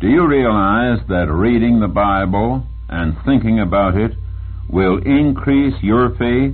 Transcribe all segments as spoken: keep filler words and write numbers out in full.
Do you realize that reading the Bible and thinking about it will increase your faith?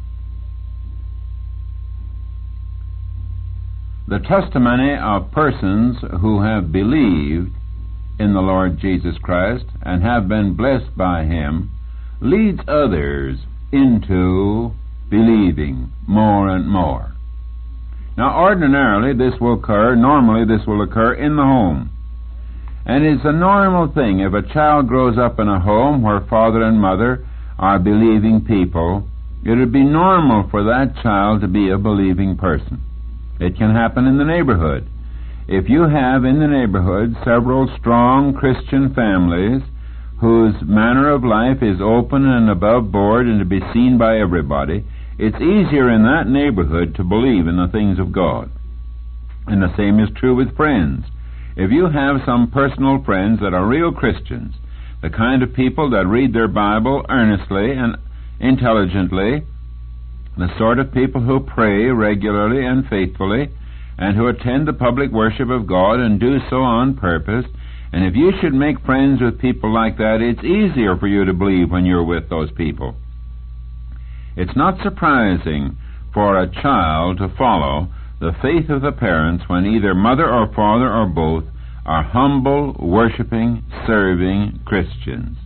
The testimony of persons who have believed in the Lord Jesus Christ and have been blessed by Him leads others into believing more and more. Now, ordinarily, this will occur, normally this will occur in the home. And it's a normal thing. If a child grows up in a home where father and mother are believing people, it would be normal for that child to be a believing person. It can happen in the neighborhood. If you have in the neighborhood several strong Christian families whose manner of life is open and above board and to be seen by everybody, it's easier in that neighborhood to believe in the things of God. And the same is true with friends. If you have some personal friends that are real Christians, the kind of people that read their Bible earnestly and intelligently, the sort of people who pray regularly and faithfully, and who attend the public worship of God and do so on purpose, and if you should make friends with people like that, it's easier for you to believe when you're with those people. It's not surprising for a child to follow the faith of the parents when either mother or father or both are humble, worshiping, serving Christians.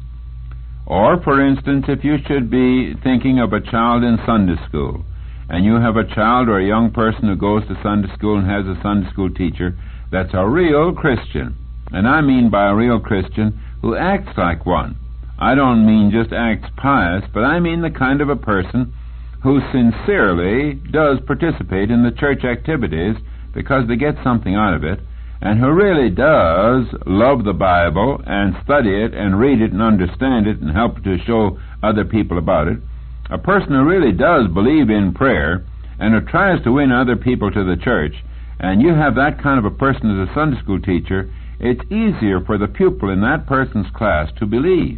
Or, for instance, if you should be thinking of a child in Sunday school, and you have a child or a young person who goes to Sunday school and has a Sunday school teacher that's a real Christian, and I mean by a real Christian who acts like one. I don't mean just acts pious, but I mean the kind of a person who sincerely does participate in the church activities because they get something out of it, and who really does love the Bible and study it and read it and understand it and help to show other people about it, a person who really does believe in prayer and who tries to win other people to the church, and you have that kind of a person as a Sunday school teacher, it's easier for the pupil in that person's class to believe.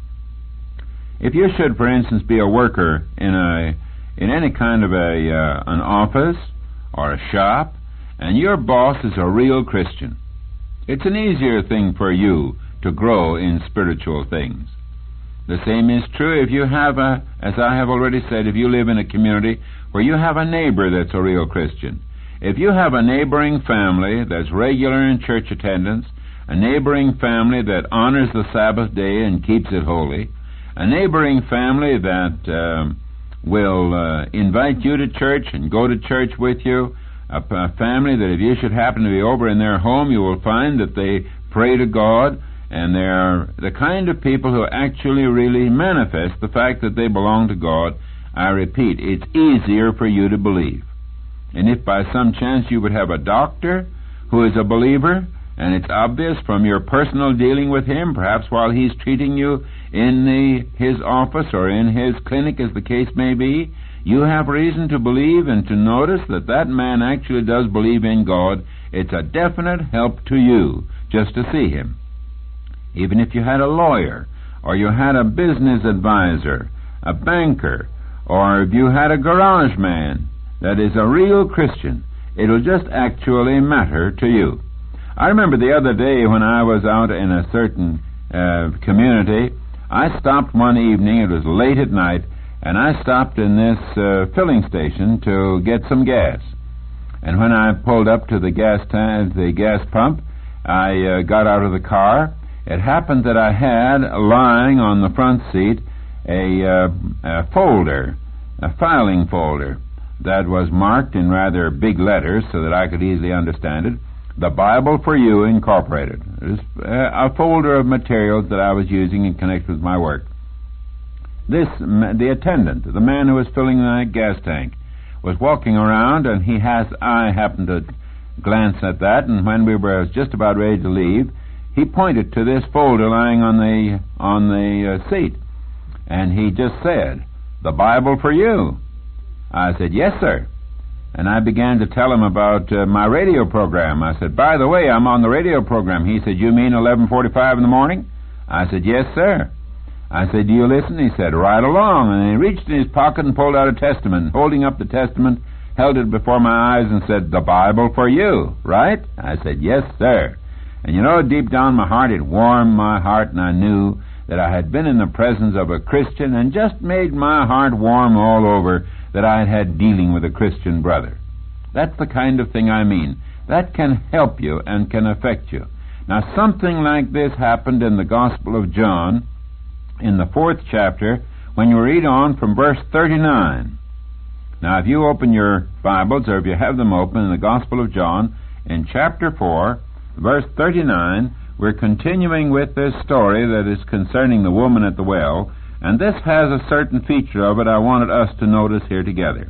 If you should, for instance, be a worker in a in any kind of a uh, an office or a shop, and your boss is a real Christian, it's an easier thing for you to grow in spiritual things. The same is true if you have a, as I have already said, if you live in a community where you have a neighbor that's a real Christian. If you have a neighboring family that's regular in church attendance, a neighboring family that honors the Sabbath day and keeps it holy, a neighboring family that um, will uh, invite you to church and go to church with you, a, a family that if you should happen to be over in their home, you will find that they pray to God, and they're the kind of people who actually really manifest the fact that they belong to God. I repeat, it's easier for you to believe. And if by some chance you would have a doctor who is a believer, and it's obvious from your personal dealing with him, perhaps while he's treating you in the, his office or in his clinic, as the case may be, you have reason to believe and to notice that that man actually does believe in God. It's a definite help to you just to see him. Even if you had a lawyer, or you had a business advisor, a banker, or if you had a garage man that is a real Christian, it'll just actually matter to you. I remember the other day when I was out in a certain uh, community, I stopped one evening, it was late at night, and I stopped in this uh, filling station to get some gas. And when I pulled up to the gas tank, the gas pump, I uh, got out of the car. It happened that I had lying on the front seat a, uh, a folder, a filing folder, that was marked in rather big letters so that I could easily understand it, The Bible for You, Incorporated. It was uh, a folder of materials that I was using in connection with my work. This, the attendant, the man who was filling the gas tank, was walking around, and he has, I happened to glance at that, and when we were just about ready to leave, he pointed to this folder lying on the on the uh, seat, and he just said, "The Bible for You." I said, "Yes, sir." And I began to tell him about uh, my radio program. I said, "By the way, I'm on the radio program." He said, "You mean eleven forty-five in the morning?" I said, "Yes, sir." I said, "Do you listen?" He said, "Right along." And he reached in his pocket and pulled out a Testament. Holding up the Testament, held it before my eyes and said, "The Bible for You, right?" I said, "Yes, sir." And you know, deep down in my heart, it warmed my heart, and I knew that I had been in the presence of a Christian and just made my heart warm all over that I had had dealing with a Christian brother. That's the kind of thing I mean. That can help you and can affect you. Now, something like this happened in the Gospel of John in the fourth chapter when you read on from verse thirty-nine. Now, if you open your Bibles, or if you have them open, in the Gospel of John, in chapter four, verse thirty-nine, we're continuing with this story that is concerning the woman at the well, and this has a certain feature of it I wanted us to notice here together.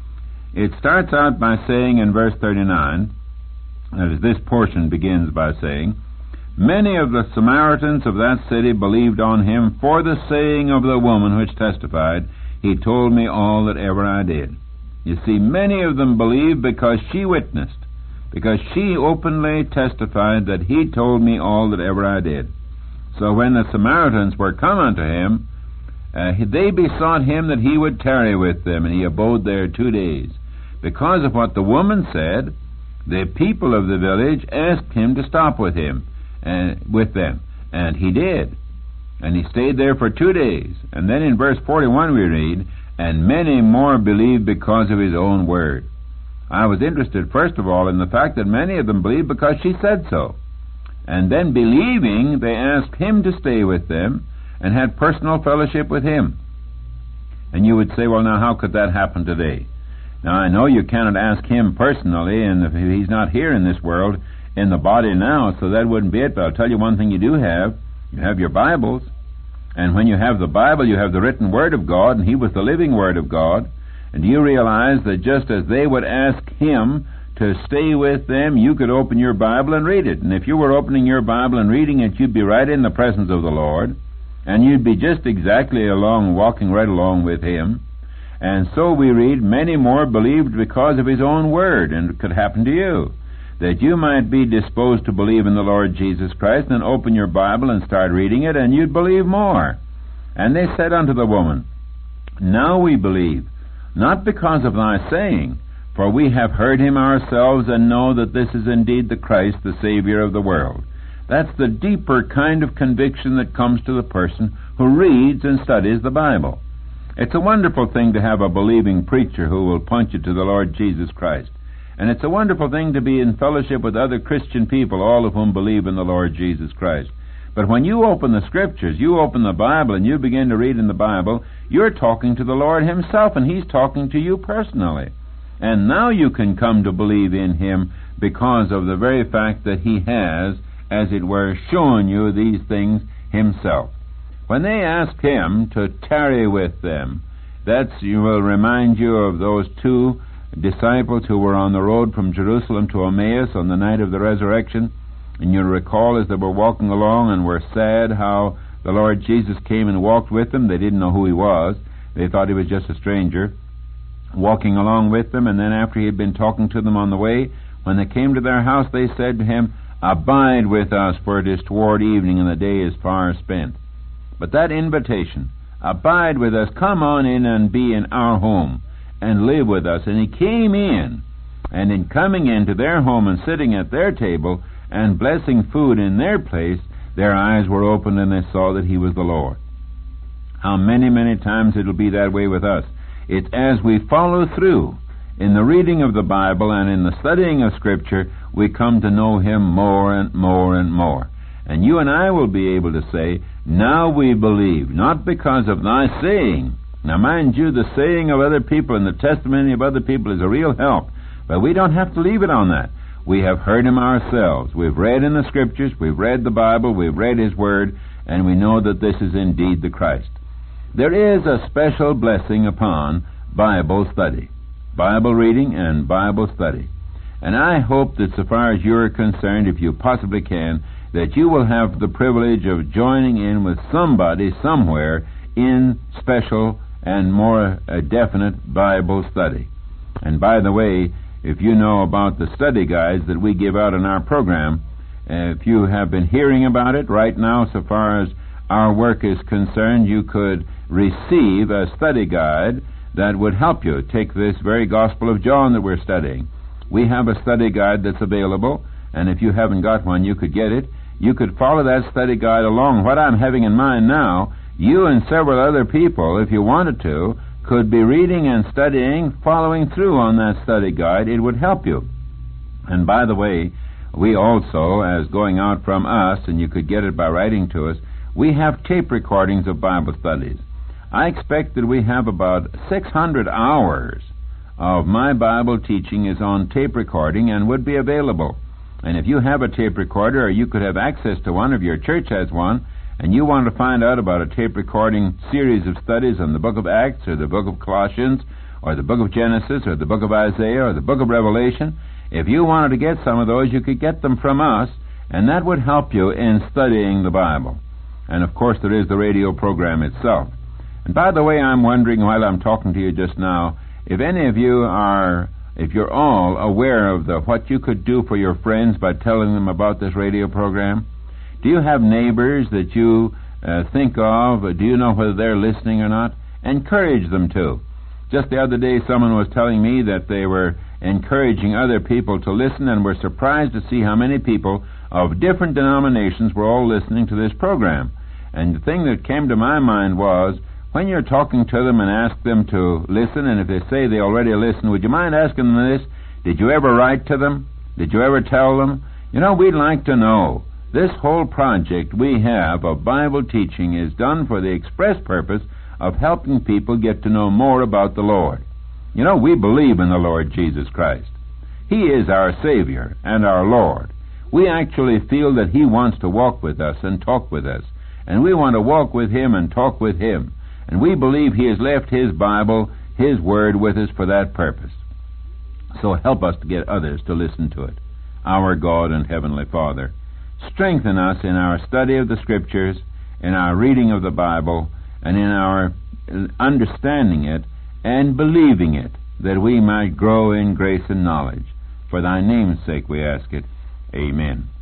It starts out by saying in verse thirty-nine, that is, this portion begins by saying, "Many of the Samaritans of that city believed on him for the saying of the woman which testified, He told me all that ever I did." You see, many of them believed because she witnessed, because she openly testified that He told me all that ever I did. So when the Samaritans were come unto him, uh, they besought him that he would tarry with them, and he abode there two days. Because of what the woman said, the people of the village asked him to stop with him, uh, with them, and he did. And he stayed there for two days. And then in verse forty-one we read, "And many more believed because of his own word." I was interested, first of all, in the fact that many of them believed because she said so. And then, believing, they asked him to stay with them and had personal fellowship with him. And you would say, well, now, how could that happen today? Now, I know you cannot ask him personally, and if he's not here in this world, in the body now, so that wouldn't be it. But I'll tell you one thing you do have. You have your Bibles. And when you have the Bible, you have the written Word of God, and He was the living Word of God. And do you realize that just as they would ask Him to stay with them, you could open your Bible and read it. And if you were opening your Bible and reading it, you'd be right in the presence of the Lord. And you'd be just exactly along, walking right along with Him. And so we read, many more believed because of His own Word. And it could happen to you, that you might be disposed to believe in the Lord Jesus Christ, and open your Bible and start reading it, and you'd believe more. And they said unto the woman, "Now we believe, not because of thy saying, for we have heard him ourselves, and know that this is indeed the Christ, the Savior of the world." That's the deeper kind of conviction that comes to the person who reads and studies the Bible. It's a wonderful thing to have a believing preacher who will point you to the Lord Jesus Christ. And it's a wonderful thing to be in fellowship with other Christian people, all of whom believe in the Lord Jesus Christ. But when you open the Scriptures, you open the Bible, and you begin to read in the Bible, you're talking to the Lord Himself, and He's talking to you personally. And now you can come to believe in Him because of the very fact that He has, as it were, shown you these things Himself. When they asked Him to tarry with them, that's, you will remind you of those two disciples who were on the road from Jerusalem to Emmaus on the night of the resurrection. And you'll recall as they were walking along and were sad how the Lord Jesus came and walked with them. They didn't know who He was. They thought He was just a stranger walking along with them. And then after He had been talking to them on the way, when they came to their house, they said to Him, "Abide with us, for it is toward evening, and the day is far spent." But that invitation, abide with us, come on in and be in our home, and live with us. And He came in, and in coming into their home and sitting at their table and blessing food in their place, their eyes were opened and they saw that He was the Lord. How many, many times it'll be that way with us. It's as we follow through in the reading of the Bible and in the studying of Scripture, we come to know Him more and more and more. And you and I will be able to say, "Now we believe, not because of thy saying." Now, mind you, the saying of other people and the testimony of other people is a real help. But we don't have to leave it on that. We have heard Him ourselves. We've read in the Scriptures, we've read the Bible, we've read His Word, and we know that this is indeed the Christ. There is a special blessing upon Bible study, Bible reading and Bible study. And I hope that so far as you're concerned, if you possibly can, that you will have the privilege of joining in with somebody somewhere in special and more uh, definite Bible study. And by the way, if you know about the study guides that we give out in our program, uh, if you have been hearing about it right now, so far as our work is concerned, you could receive a study guide that would help you take this very Gospel of John that we're studying. We have a study guide that's available, and if you haven't got one, you could get it. You could follow that study guide along. What I'm having in mind now, you and several other people, if you wanted to, could be reading and studying, following through on that study guide. It would help you. And by the way, we also, as going out from us, and you could get it by writing to us, we have tape recordings of Bible studies. I expect that we have about six hundred hours of my Bible teaching is on tape recording and would be available. And if you have a tape recorder, or you could have access to one, if your church has one, and you want to find out about a tape recording series of studies on the book of Acts, or the book of Colossians, or the book of Genesis, or the book of Isaiah, or the book of Revelation, if you wanted to get some of those, you could get them from us, and that would help you in studying the Bible. And of course there is the radio program itself. And by the way, I'm wondering while I'm talking to you just now, if any of you are, if you're all aware of the what you could do for your friends by telling them about this radio program. Do you have neighbors that you uh, think of? Do you know whether they're listening or not? Encourage them to. Just the other day someone was telling me that they were encouraging other people to listen, and were surprised to see how many people of different denominations were all listening to this program. And the thing that came to my mind was, when you're talking to them and ask them to listen, and if they say they already listen, would you mind asking them this? Did you ever write to them? Did you ever tell them? You know, we'd like to know. This whole project we have of Bible teaching is done for the express purpose of helping people get to know more about the Lord. You know, we believe in the Lord Jesus Christ. He is our Savior and our Lord. We actually feel that He wants to walk with us and talk with us. And we want to walk with Him and talk with Him. And we believe He has left His Bible, His Word with us for that purpose. So help us to get others to listen to it. Our God and Heavenly Father, strengthen us in our study of the Scriptures, in our reading of the Bible, and in our understanding it and believing it, that we might grow in grace and knowledge. For Thy name's sake we ask it. Amen.